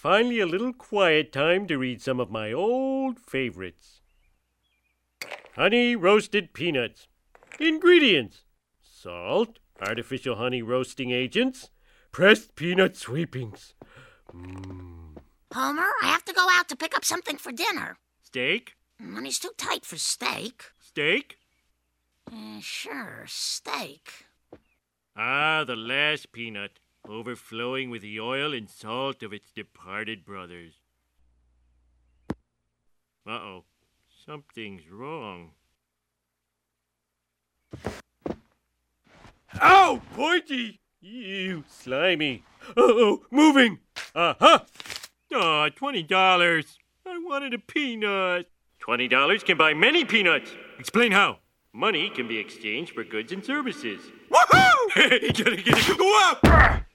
finally a little quiet time to read some of my old favorites. Honey roasted peanuts. Ingredients: salt, artificial honey roasting agents, pressed peanut sweepings. Homer, I have to go out to pick up something for dinner. Steak? Money's too tight for steak. Steak? Sure, steak. Ah, the last peanut, overflowing with the oil and salt of its departed brothers. Uh-oh, something's wrong. Ow, pointy! Ew, slimy. Uh-oh, moving! Aha! Aw, $20. I wanted a peanut. $20 can buy many peanuts. Explain how. Money can be exchanged for goods and services. Woohoo! Get it. Whoa!